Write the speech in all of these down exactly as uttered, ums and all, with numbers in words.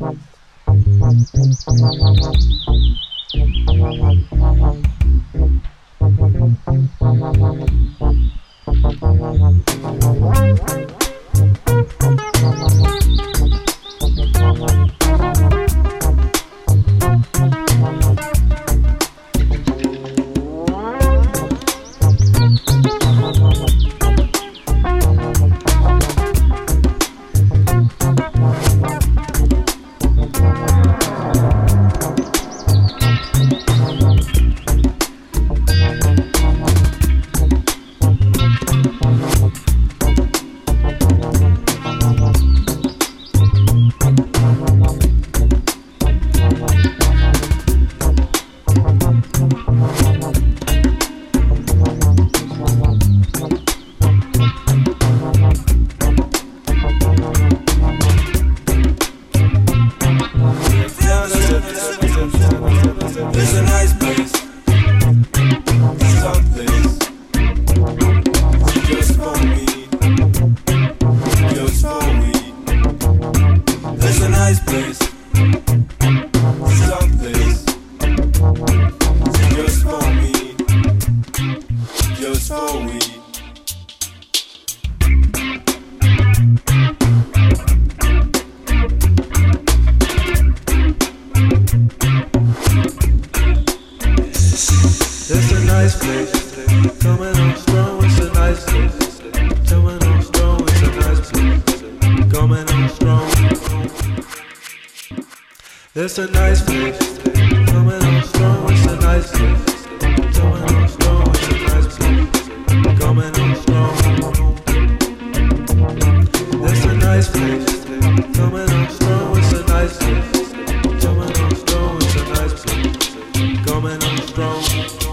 It's a nice place, coming on strong. It's a nice place, coming on strong. It's a nice place, coming on strong. It's a nice place, coming on strong. It's a nice place, coming on strong. It's a nice place, coming on strong.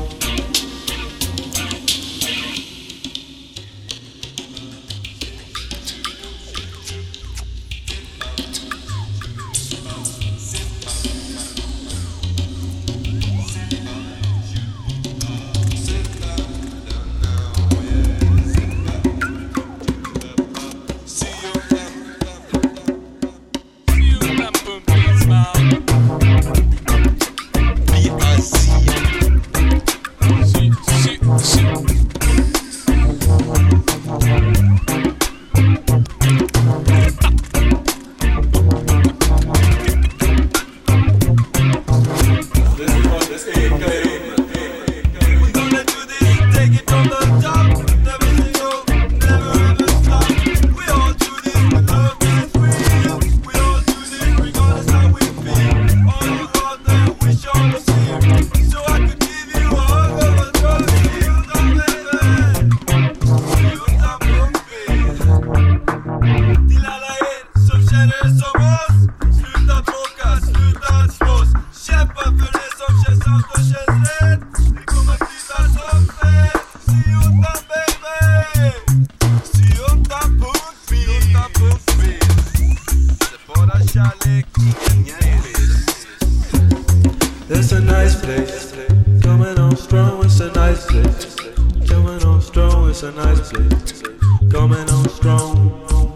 It's a nice place, coming on strong. It's a nice place, coming on strong. It's a nice place, coming on strong.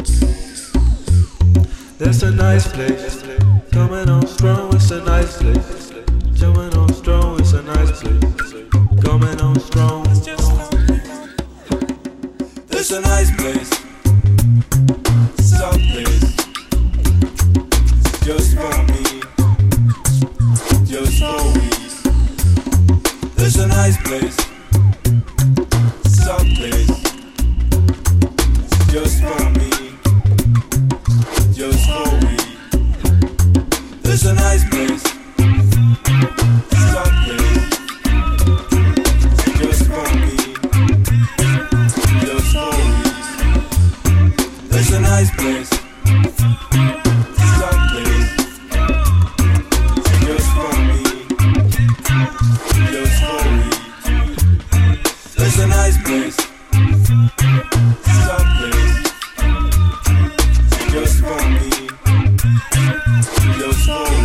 It's a nice place, coming on strong. It's a nice place, coming on strong. It's a nice place, coming on strong. It's a nice place, some place, just for me. Just for me. It's a nice place, some place, just for me, just for me. It's a nice place, some place, just for me, just for me. It's a nice place, some place. Just for me, just for me. It's a nice place, some place. Just for me, just for me.